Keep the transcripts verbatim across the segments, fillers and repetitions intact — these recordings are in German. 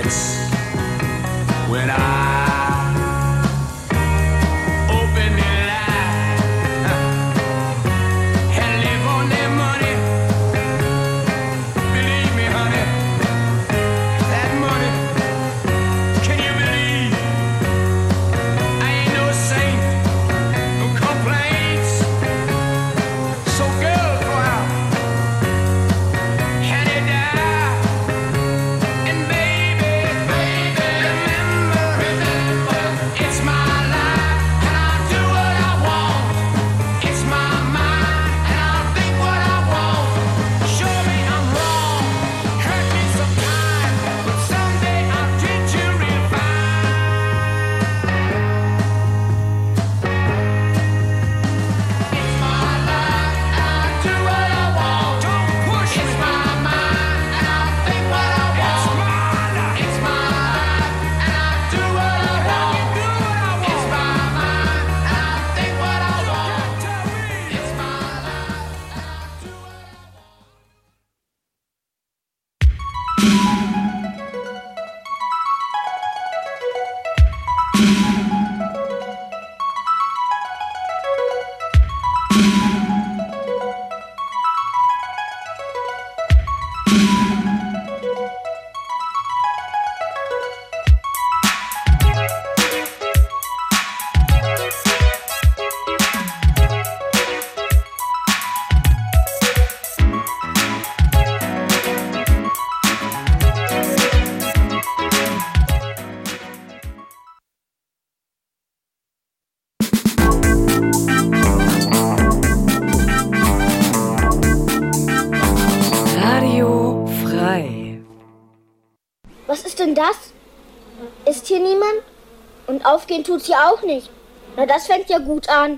nights when I open the line and live on their money. Believe me, honey, that money, can you believe? I ain't no saint, no complaints. So girls go out and they die. And baby, baby, remember, remember, it's my life and I'll do what I want. It's my mind and I'll think what I want. Show me I'm wrong, hurt me sometime, but someday I'll treat you real fine. It's my life and I'll do what I want. Don't push me. It's my mind and I'll think what I want. It's my life and I'll do what I want. It's my mind and I'll think what I want. It's my life and I'll do what I want. Radio frei. Was ist denn das? Ist hier niemand? Und aufgehen tut's hier auch nicht. Na, das fängt ja gut an.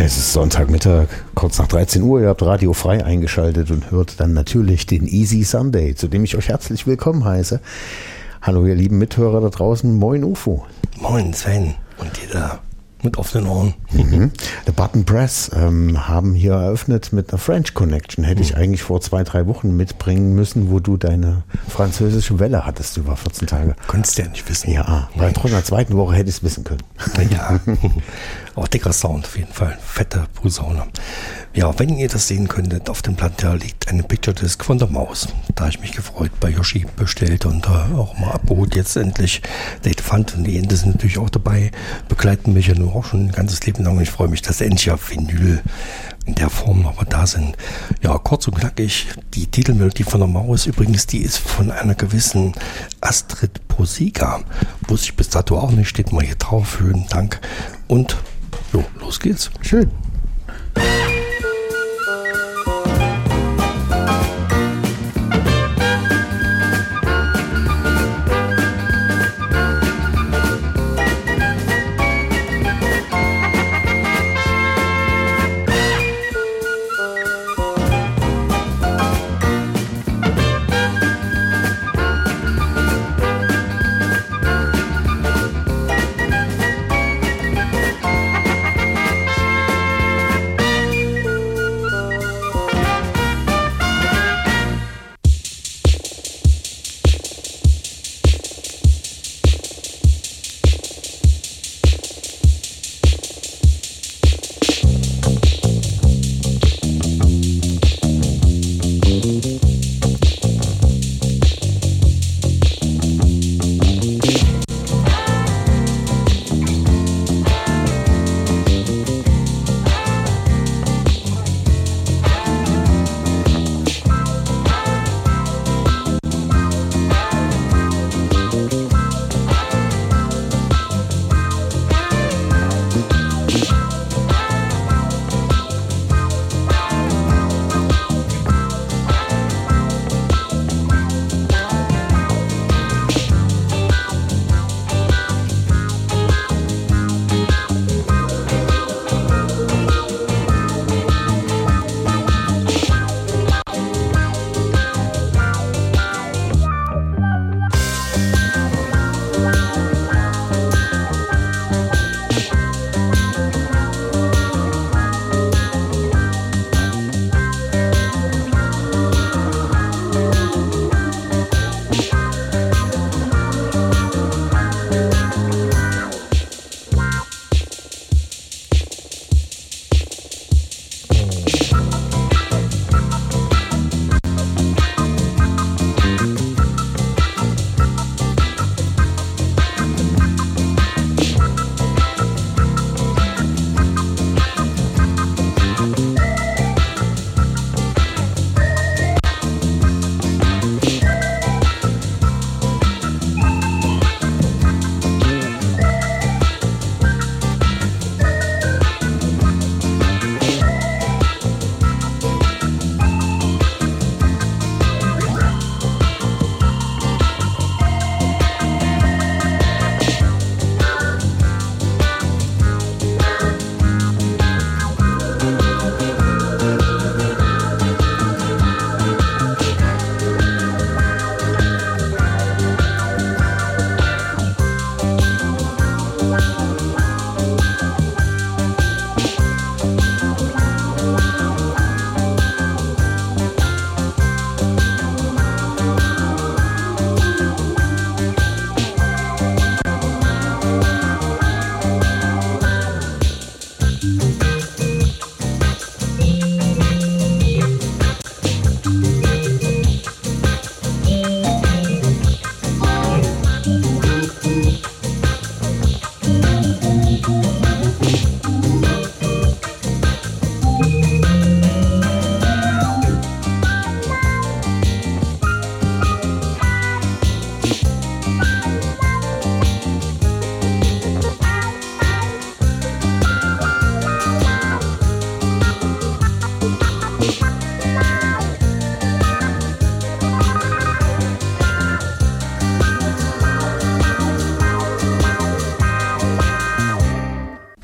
Es ist Sonntagmittag, kurz nach dreizehn Uhr. Ihr habt Radio Frei eingeschaltet und hört dann natürlich den Easy Sunday, zu dem ich euch herzlich willkommen heiße. Hallo ihr lieben Mithörer da draußen, moin U F O. Moin Sven und jeder mit offenen Ohren. Mhm. The Button Press ähm, haben hier eröffnet mit einer French Connection. Hätte ich eigentlich vor zwei, drei Wochen mitbringen müssen, wo du deine französische Welle hattest über vierzehn Tage. Konntest du ja nicht wissen. Ja, bei trotz der zweiten Woche hätte ich es wissen können. Ja, auch dicker Sound auf jeden Fall. Fette Posaune. Ja, wenn ihr das sehen könntet, auf dem Blatt da liegt eine Picture Disc von der Maus. Da habe ich mich gefreut, bei Yoshi bestellt und äh, auch mal abgeholt. Jetzt endlich der Elefant und die Ente sind natürlich auch dabei. Begleiten mich ja nur auch schon ein ganzes Leben lang. Und ich freue mich, dass endlich auf Vinyl in der Form aber da sind. Ja, kurz und knackig. Die Titelmelodie von der Maus übrigens, die ist von einer gewissen Astrid Posiga. Wusste ich bis dato auch nicht, steht mal hier drauf. Vielen Dank. Und jo, los geht's. Schön.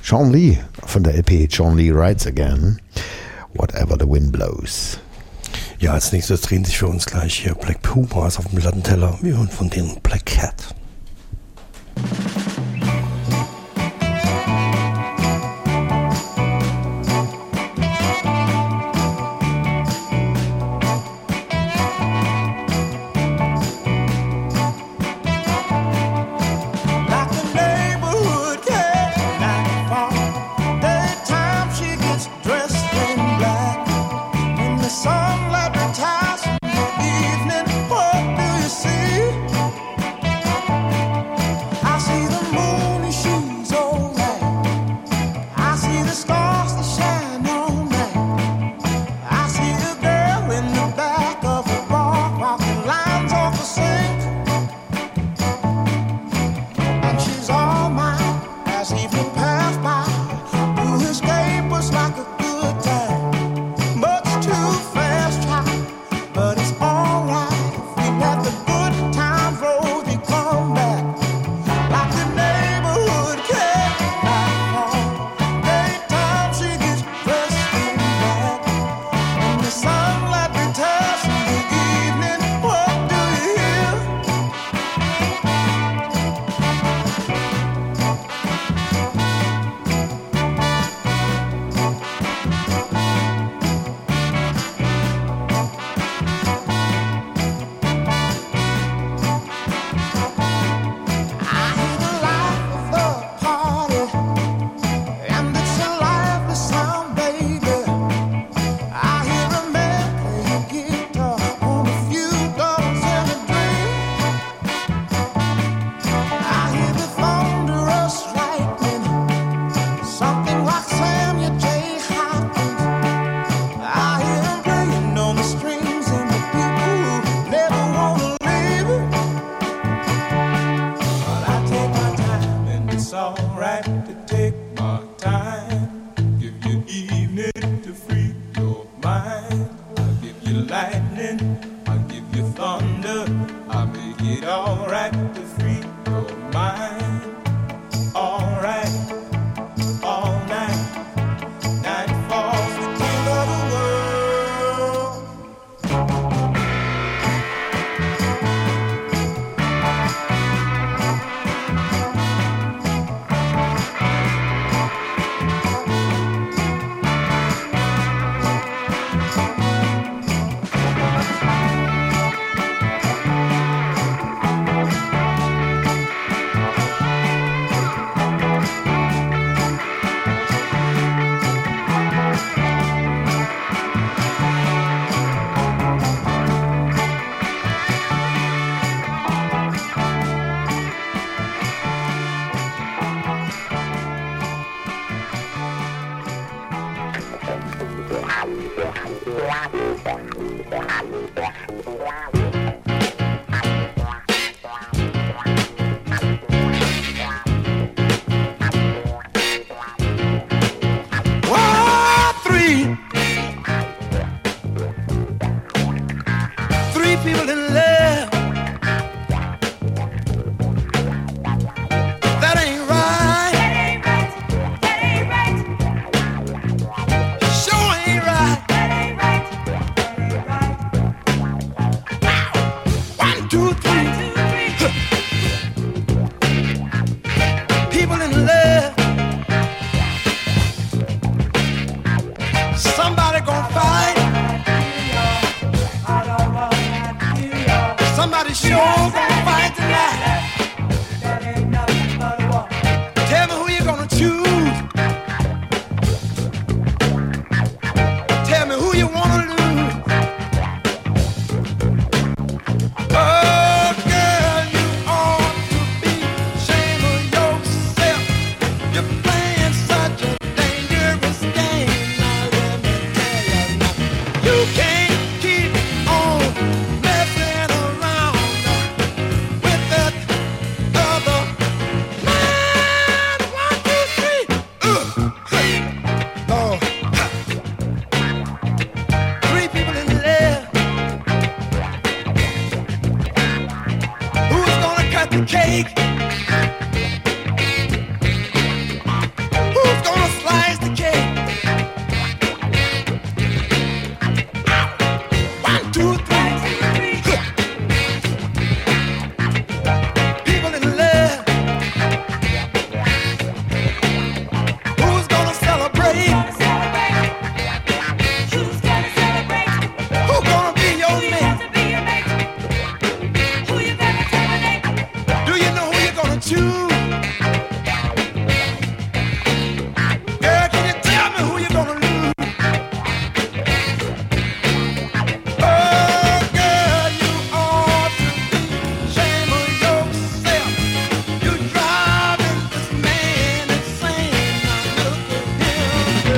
Sean Lee von der L P Sean Lee Rides Again. Whatever the Wind Blows. Ja, als nächstes drehen sich für uns gleich hier Black Pumas auf dem Plattenteller. Wir hören von denen Black Cat.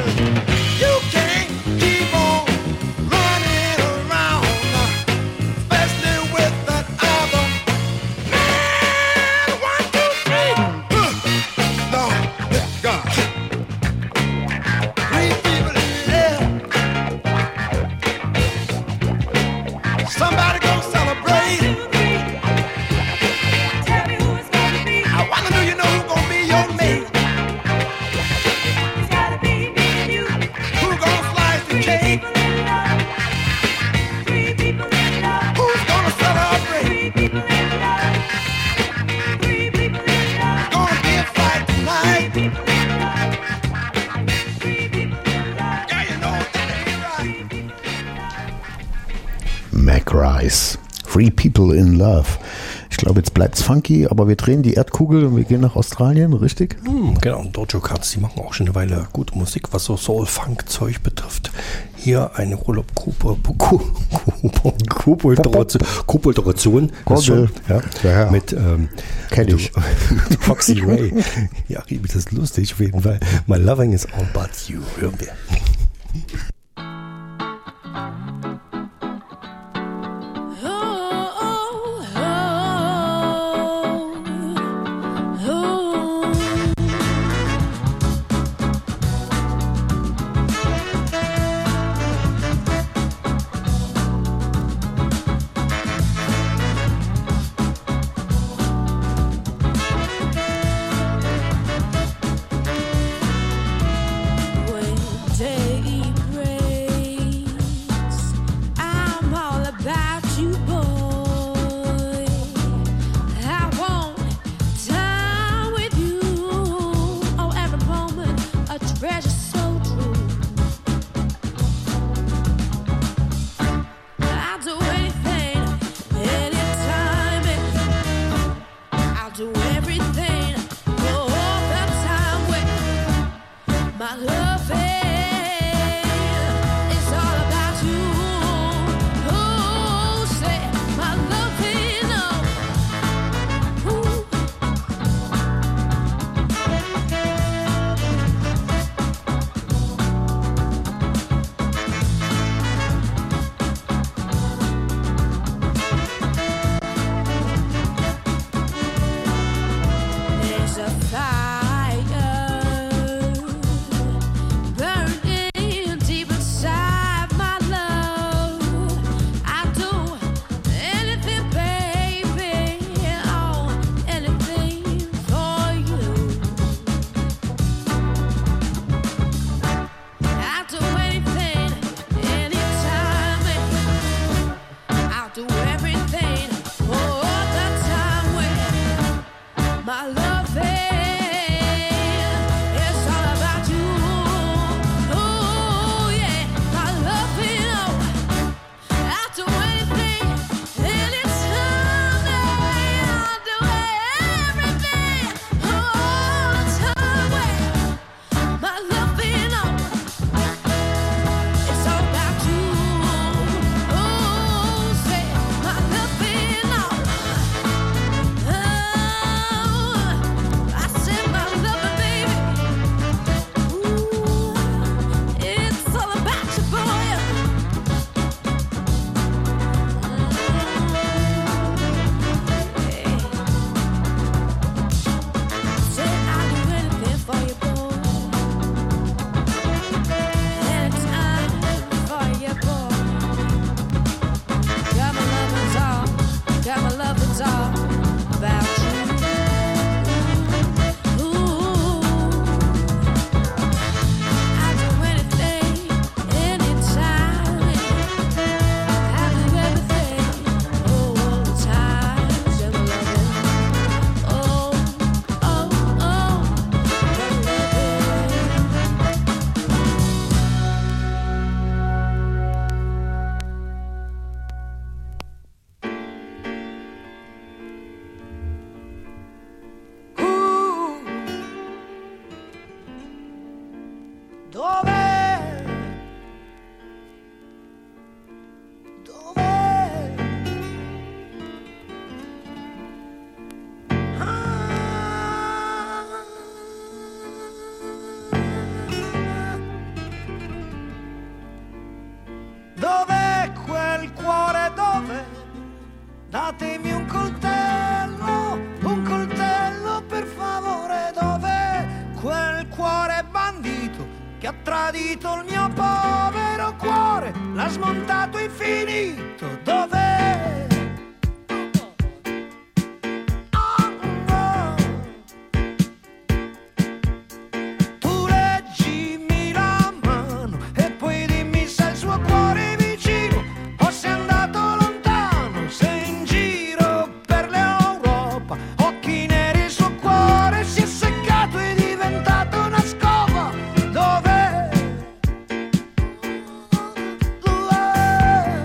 Mac Rice. Three People in Love. Ich glaube, jetzt bleibt's funky, aber wir drehen die Erdkugel und wir gehen nach Australien, richtig? Hm, genau, Dojo Cats, die machen auch schon eine Weile gute Musik, was so Soul-Funk-Zeug betrifft. Hier eine Kopulturation ja, ja, ja. mit ähm, Kenn ich. Foxy Ray. Ja, das ist lustig auf jeden Fall. My Loving is all but you. Hören wir. ha tradito il mio povero cuore, l'ha smontato infinito, dov'è? Oh, no. Tu leggimi la mano e poi dimmi se il suo cuore è vicino o se è andato lontano, se è in giro per l'Europa, occhi neri, il suo cuore si è seccato e è diventato una scopa, dov'è? Dov'è?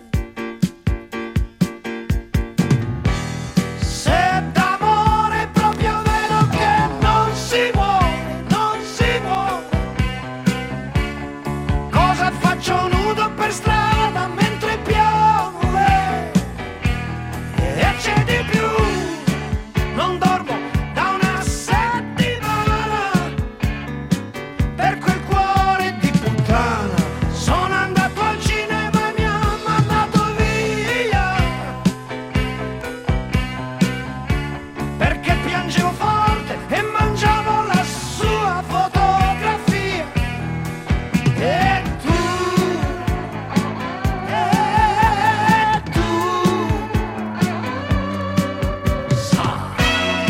Se è d'amore è proprio vero che non si muore, non si muore. Cosa faccio nudo per strada mentre piove? E c'è di più, non dormo da una settimana per quel cuore di puttana. Sono andato al cinema e mi ha mandato via perché piangevo forte e mangiavo la sua fotografia. E tu, e tu sai.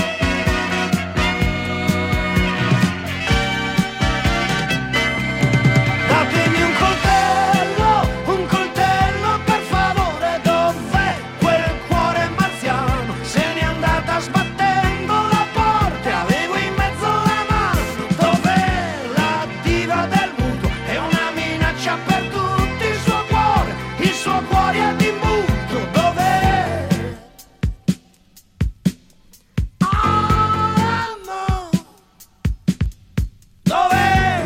Datemi un coltello, un coltello per favore, dov'è quel cuore marziano? Se n'è andata sbattendo la porta, avevo in mezzo la mano, dov'è la diva del muto? È una minaccia per tutti, il suo cuore, il suo cuore è di muto, dov'è? Ah, no, dov'è?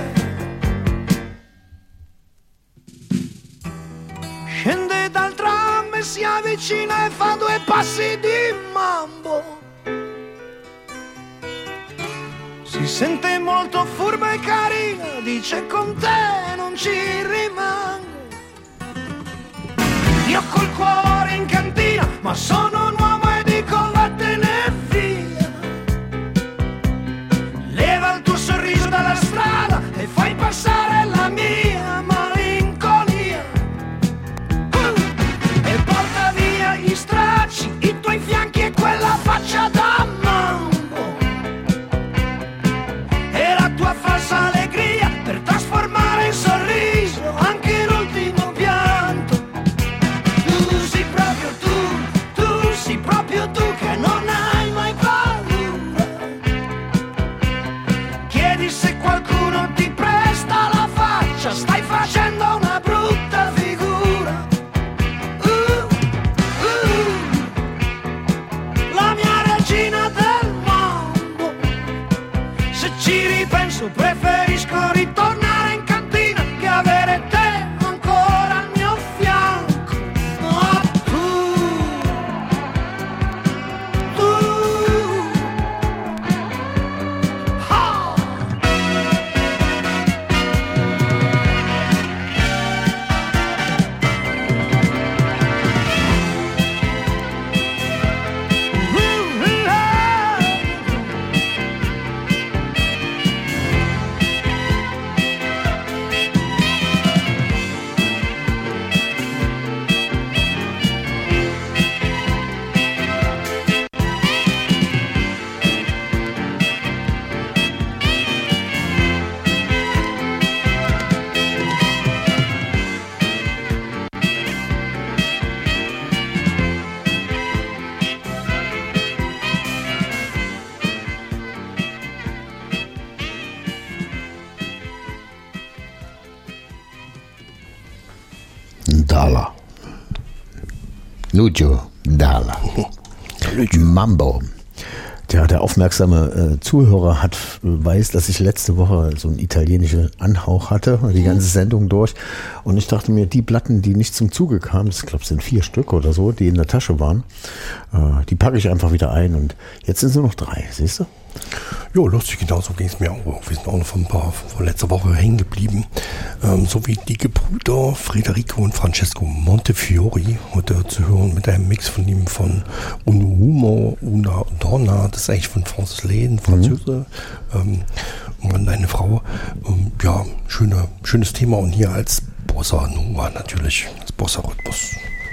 Scende dal tram e si avvicina e fa due passi di mambo. Si sente molto furba e carina, dice con te non ci rimango. Io col cuore in cantina, ma sono un uomo e dico vattene via. Leva il tuo sorriso dalla strada e fai passare la mia malinconia. E porta via gli stracci, i tuoi fianchi e quella faccia da mambo. E la tua falsa allegria per trasformare in sorriso anche l'ultimo pianto. Tu sei proprio tu, tu sei proprio tu che non hai mai paura. Chiedi se qualcuno ti presta la faccia, stai facendo una brutta figura. Uh, uh, la mia regina del mondo. Se ci ripenso preferisco ritornare in cantina che avere te ancora al mio fianco. Ma tu, tu, ah. Uh, ah. Dala. Lucio Dala. Mambo. Tja, der aufmerksame äh, Zuhörer hat weiß, dass ich letzte Woche so einen italienischen Anhauch hatte, die ganze Sendung durch. Und ich dachte mir, die Platten, die nicht zum Zuge kamen, ich glaube, es sind vier Stück oder so, die in der Tasche waren, äh, die packe ich einfach wieder ein. Und jetzt sind es nur noch drei, siehst du? Jo, lustig, genauso ging es mir auch. Wir sind auch noch von ein paar von letzter Woche hängen geblieben. Ähm, so wie die Gebrüder Federico und Francesco Montefiori heute zu hören mit einem Mix von ihm von Un Humo, Una Donna, das ist eigentlich von Francis Lane, Französe. Mhm. Ähm, und eine Frau. Ähm, ja, schöne, schönes Thema und hier als Bossa Nova natürlich, als Bossa-Rhythmus.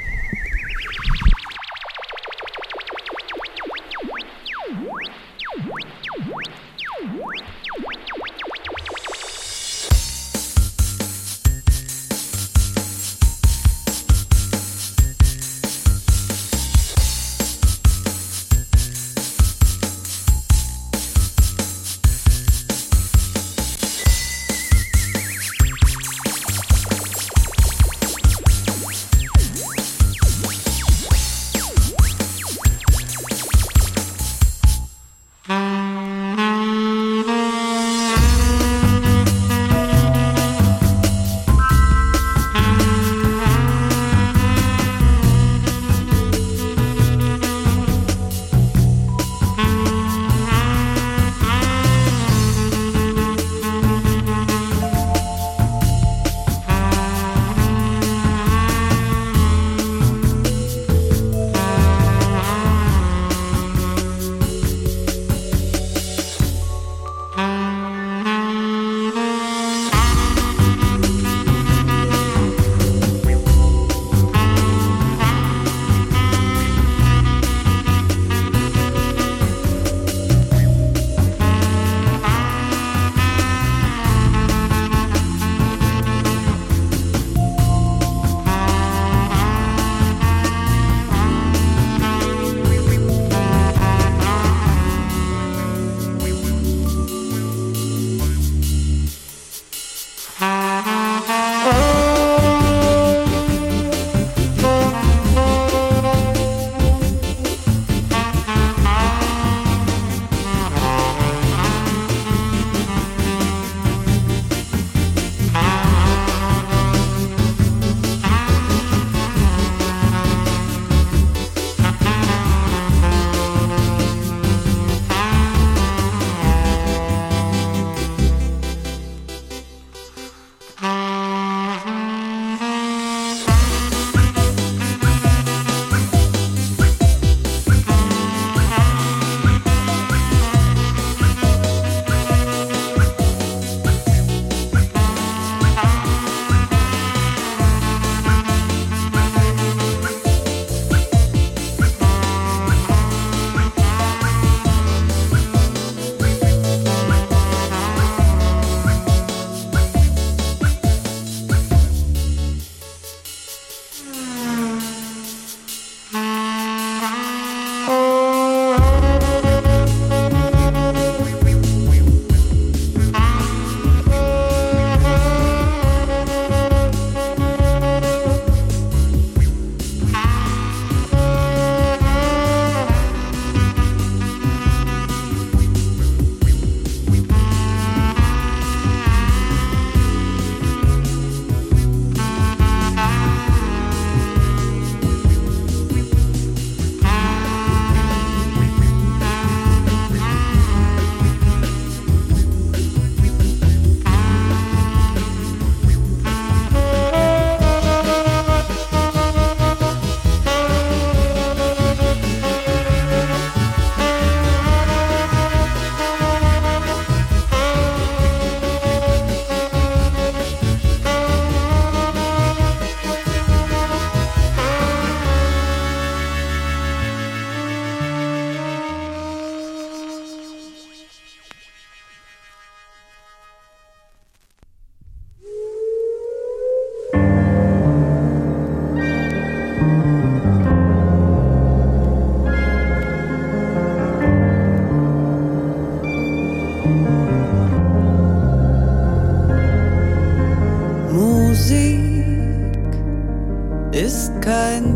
ist kein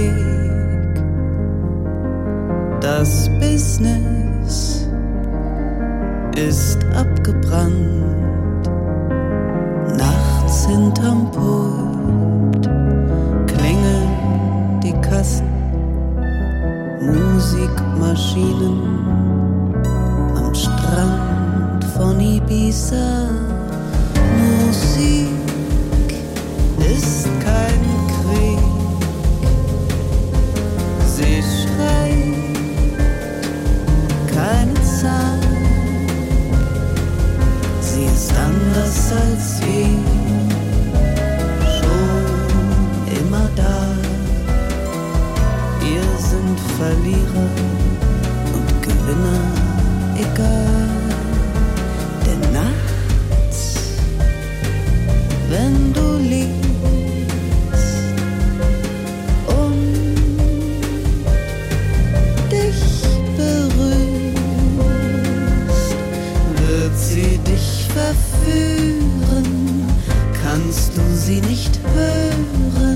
Krieg. Das Business ist abgebrannt. Nachts hinterm Pult klingeln die Kassen, Musikmaschinen am Strand von Ibiza. Musik ist kein Krieg, sie schreit keine Zahl, sie ist anders als wir. kannst du sie nicht hören.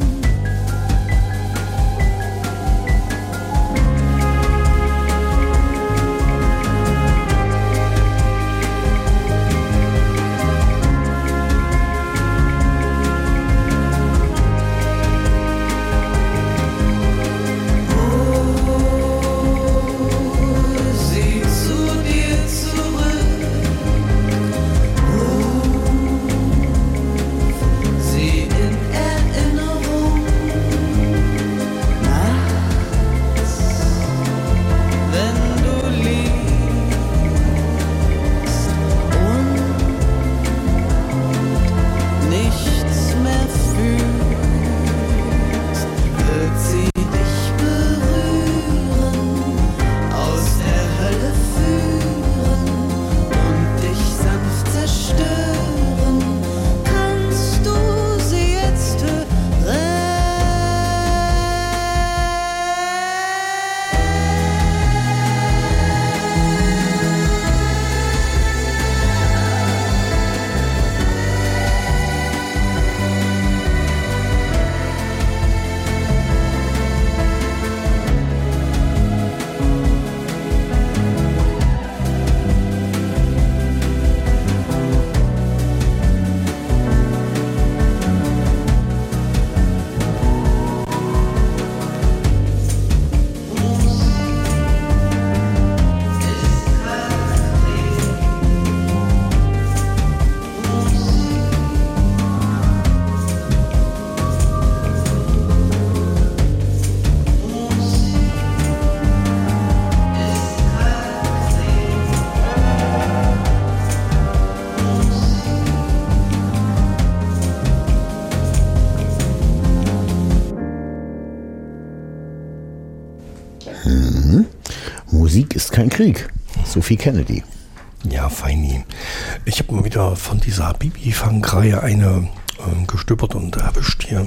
Musik ist kein Krieg. Sophie Kennedy. Ja, feini. Ich habe mal wieder von dieser Bibi-Funk-Reihe eine ähm, gestöbert und erwischt hier.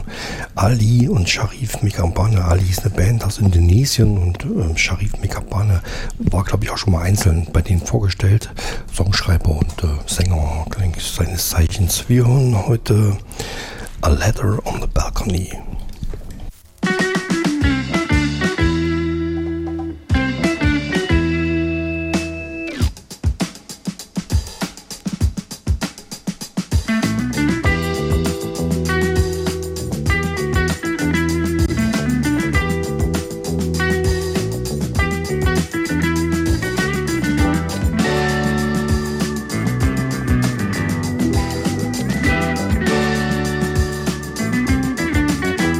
Ali und Sharif Mekabane. Ali ist eine Band aus Indonesien und ähm, Sharif Mekabane war, glaube ich, auch schon mal einzeln bei denen vorgestellt. Songschreiber und äh, Sänger seines Zeichens. Wir hören heute A Letter on the Balcony. Thank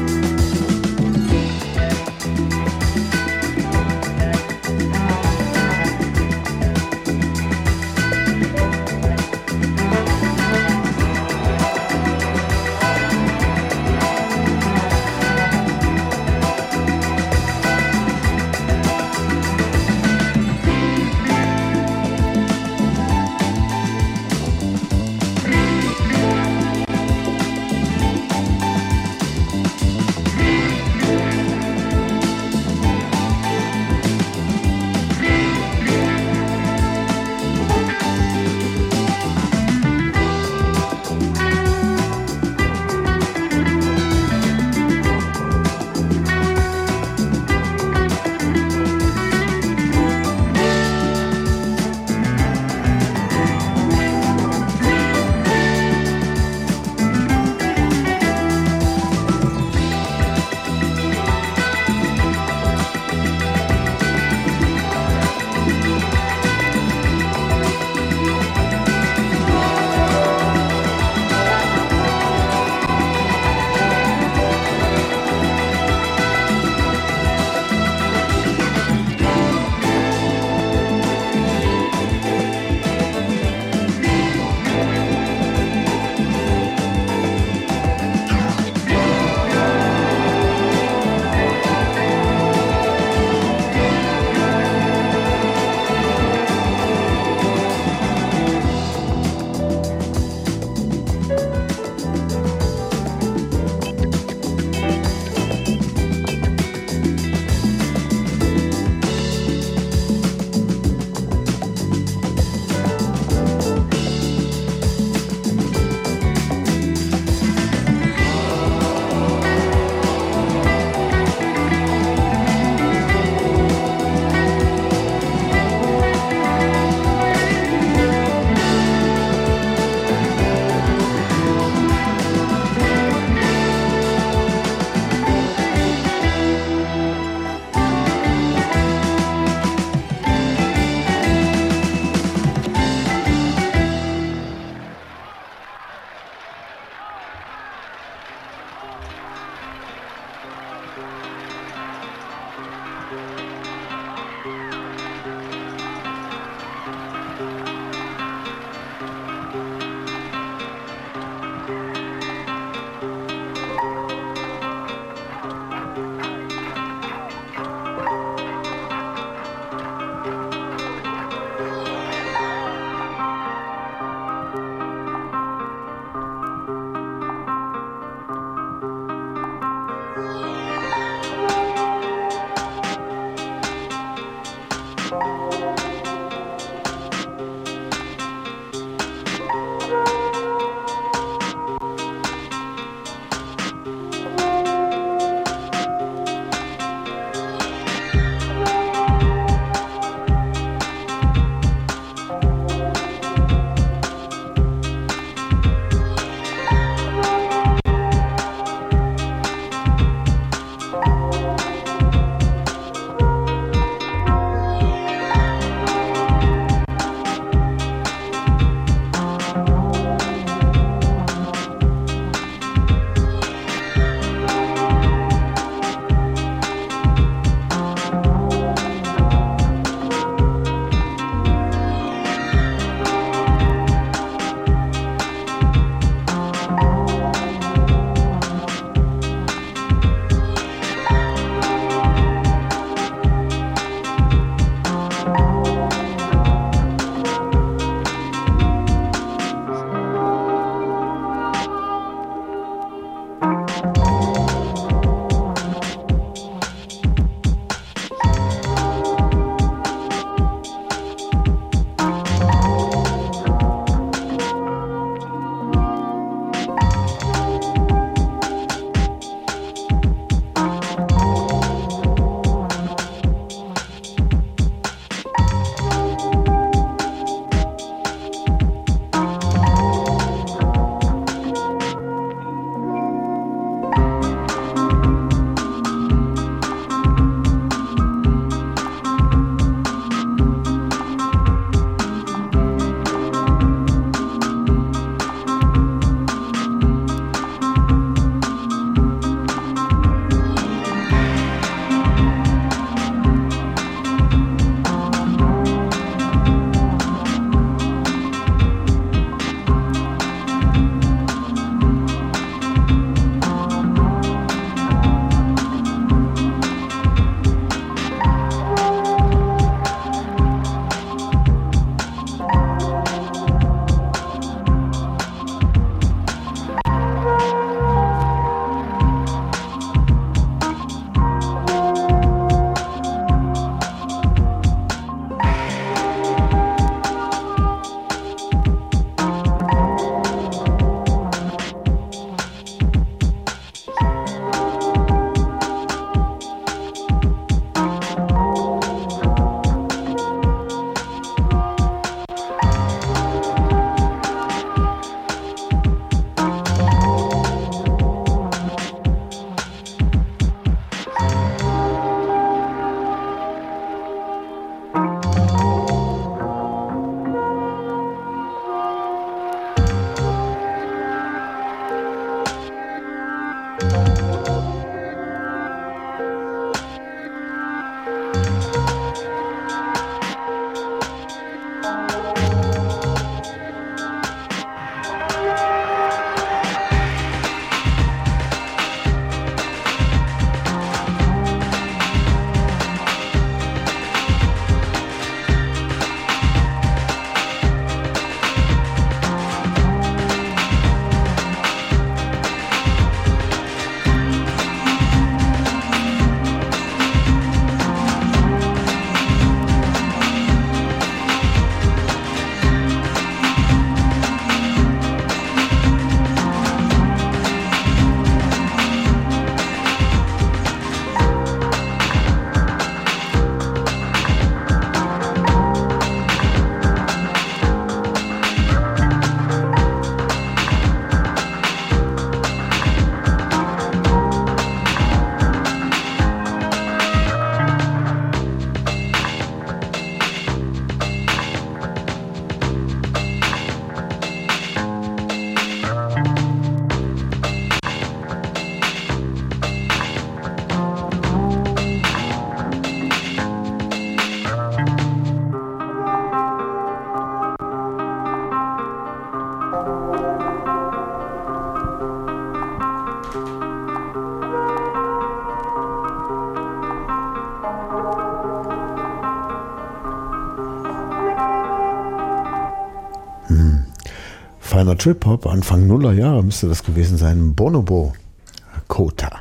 moderner Trip-Hop, Anfang Nuller Jahre müsste das gewesen sein. Bonobo, Kota.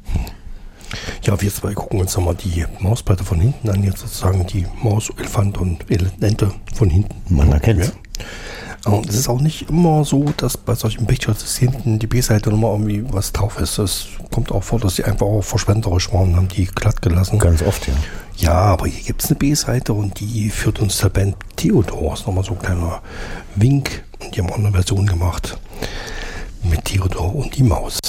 Ja, wir zwei gucken uns nochmal die Mausplatte von hinten an, jetzt sozusagen die Maus, Elefant und Ente von hinten. Man erkennt es. Ja. Und es ist auch nicht immer so, dass bei solchen Pictures hinten die B-Seite nochmal irgendwie was drauf ist. Es kommt auch vor, dass sie einfach auch verschwenderisch waren und haben die glatt gelassen. Ganz oft, ja. Ja, aber hier gibt es eine B-Seite und die führt uns zur Band Theodor. Das ist nochmal so ein kleiner Wink. Und die haben auch eine Version gemacht mit Theodor und die Maus.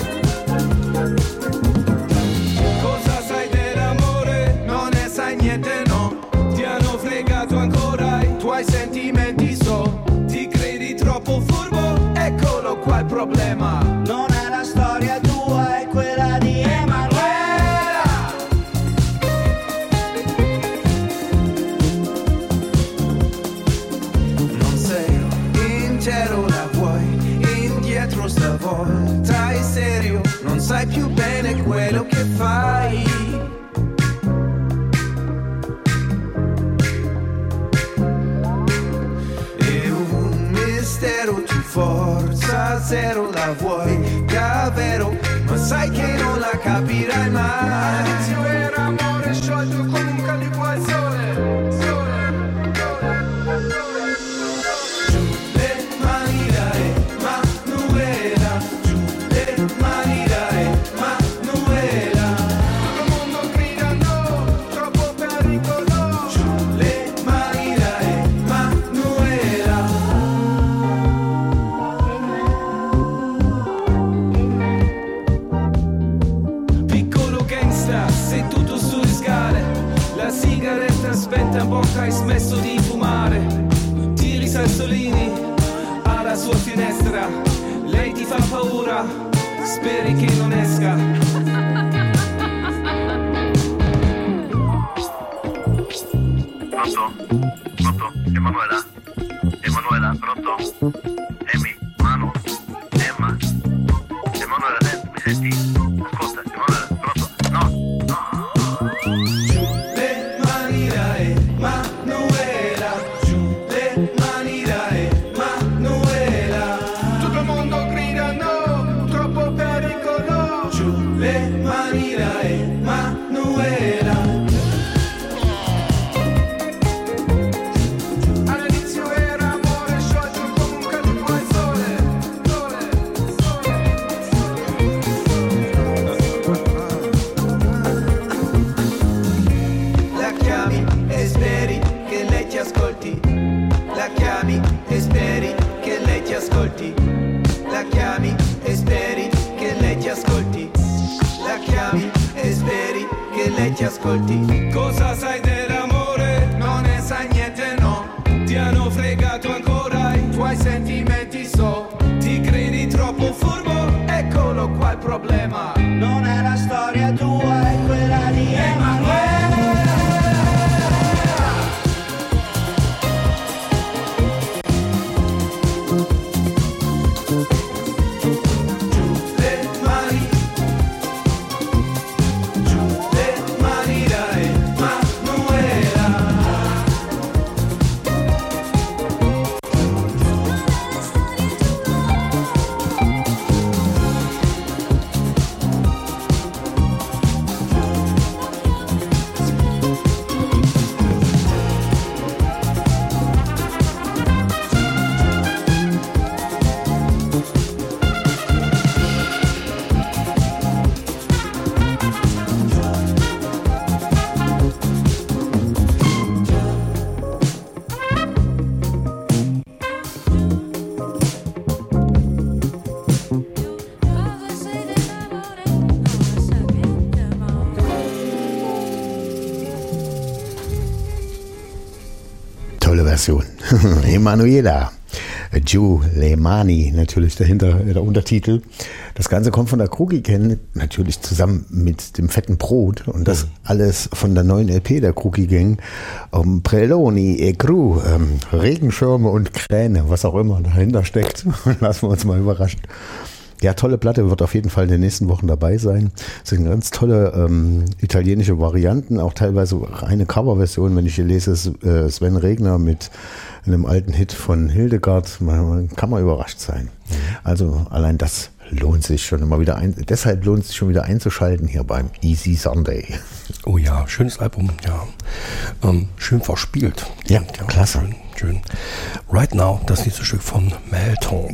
Cosa sai dell'amore? Non ne sai niente problema. Non è la storia tua, è quella di Emanuela. Non sei intero, la vuoi indietro stavolta, è serio, non sai più bene quello che fai. È un mistero, tu forza zero la vuoi davvero, ma sai che non la capirai mai. All'inizio era amore sciolto come un calipo al sole, sole, sole, sole. Giù le mani da Emanuela, giù le mani da Emanuela. Tutto il mondo grida no, troppo pericoloso. Giù le mani da Emanuela. Piccolo gangsta, seduto sulle scale, la sigaretta spenta in bocca, hai smesso di fumare. Tiri i sassolini alla sua finestra, lei ti fa paura, speri che non esca. Pronto? Pronto? Emanuela? Emanuela, pronto? Emi? Manu? Emma? Emanuela, eh, mi senti? Ascolta, Emanuela, pronto? No, no. Giù le mani da Emanuela, giù le mani da Emanuela. Tutto il mondo grida no, troppo pericoloso. Giù le mani da Emanuela. All'inizio era amore sciolto come un calipo al sole, sole, sole. La chiami e speri che lei ti ascolti. La chiami e speri che lei ti ascolti. La chiami e speri che lei ti ascolti. La chiami e speri che lei ti ascolti. Cosa sai dell'amore? Non ne sai niente, no. Ti hanno fregato ancora i tuoi sentimenti, so. Ti credi troppo furbo? Eccolo qua il problema. Non è la storia tua, è quella di Emanuela. Giù le mani, giù le mani da Emanuela. Tolle Version. Emanuela. Giù le mani, natürlich dahinter der Untertitel. Das Ganze kommt von der Krugi Gang, natürlich zusammen mit dem fetten Brot und das alles von der neuen L P der Krugi Gang. Um, Preloni e Cru, ähm, Regenschirme und Kräne, was auch immer dahinter steckt. Lassen wir uns mal überraschen. Ja, tolle Platte, wird auf jeden Fall in den nächsten Wochen dabei sein. Es sind ganz tolle ähm, italienische Varianten, auch teilweise reine Coverversionen. Wenn ich hier lese, äh, Sven Regner mit einem alten Hit von Hildegard, man, man kann mal überrascht sein. Mhm. Also allein das lohnt sich schon immer wieder ein, deshalb lohnt es sich schon wieder einzuschalten hier beim Easy Sunday. Oh ja, schönes Album, ja. Ähm, schön verspielt. Ja, ja, klasse. Schön, schön. Right Now, das nächste Stück von Meltone.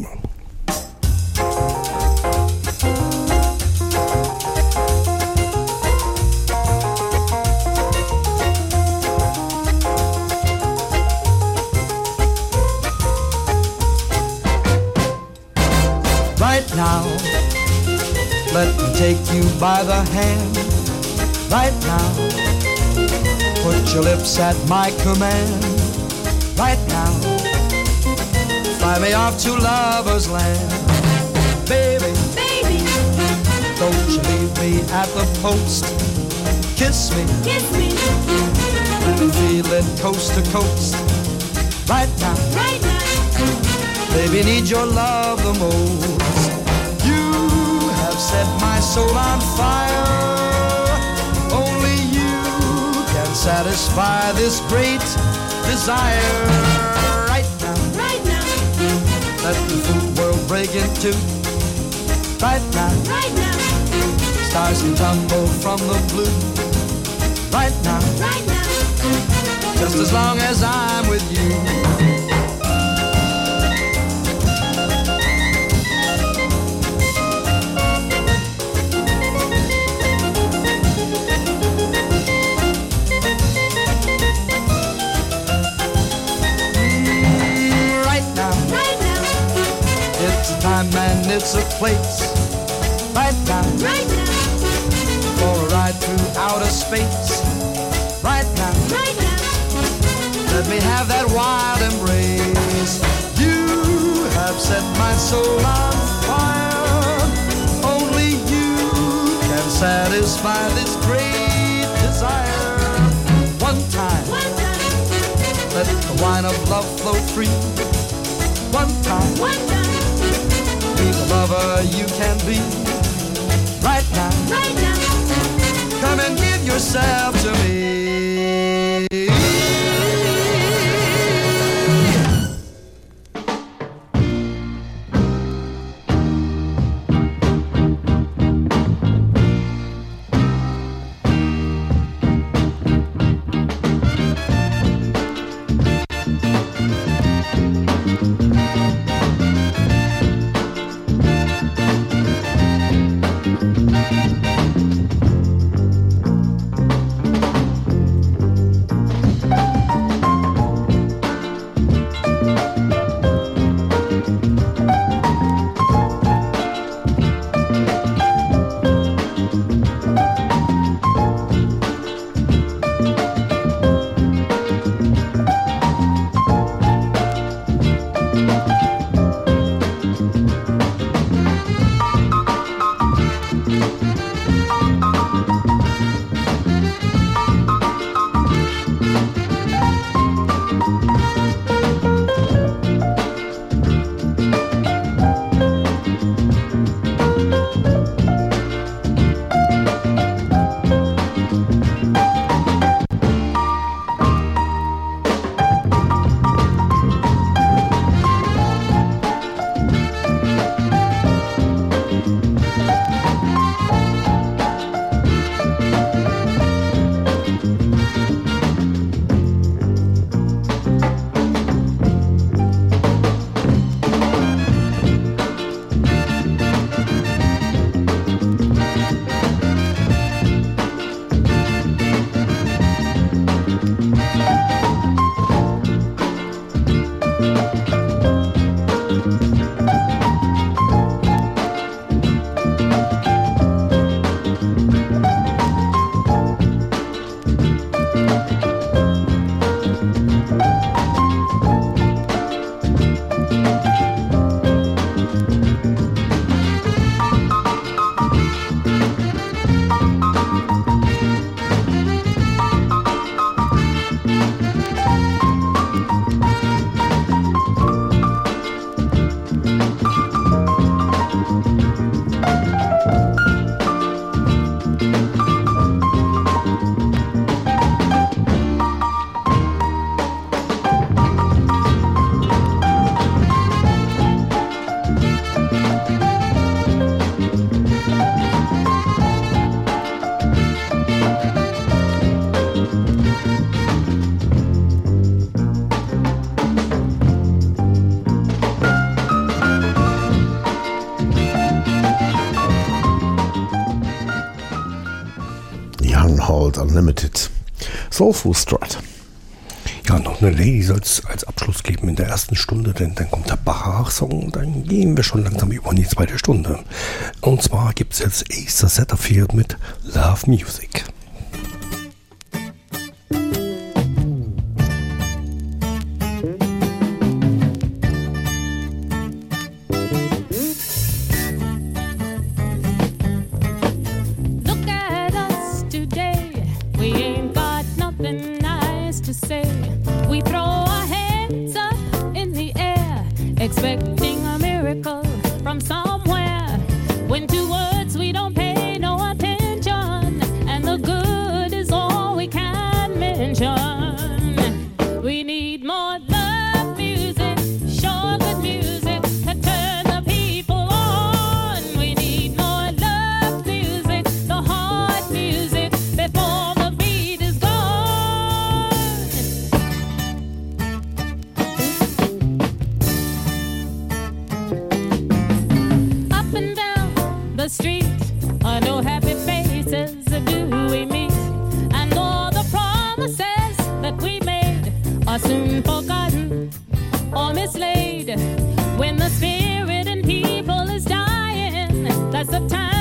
Right now, let me take you by the hand. Right now, put your lips at my command. Right now, fly me off to lover's land. Baby, Baby, don't you leave me at the post. Kiss me, kiss me let me feel it coast to coast. Right now, right now. baby, need your love the most. You have set my soul on fire. Only you can satisfy this great desire. Right now, Right now, let the food world break in two. Right now, right now, stars can tumble from the blue. Right now, right now. just as long as I'm with you. Mm, right now, Right now, it's a time and it's a place. Right now, right now, for a ride through outer space. Right now, right now. let me have that wild embrace. You have set my soul on fire. Only you can satisfy this great desire. One time, One time, let the wine of love flow free. One time, one time, be the lover you can be. Right now, right now. come and give yourself to me. Hold Unlimited. Soulful Strut. Ja, noch eine Lady soll es als Abschluss geben in der ersten Stunde, denn dann kommt der Bach-Song und dann gehen wir schon langsam über in die zweite Stunde. Und zwar gibt es jetzt Ace Satterfield mit Love Music. expecting a miracle from somewhere. When to words we don't pay no attention, and the good is all we can mention. We need more love music, sure good music to turn the people on. We need more love music, the heart music before the beat is gone. Up and down the street are no happy faces do we meet, and all the promises that we made are soon forgotten or mislaid. When the spirit in people is dying, that's the time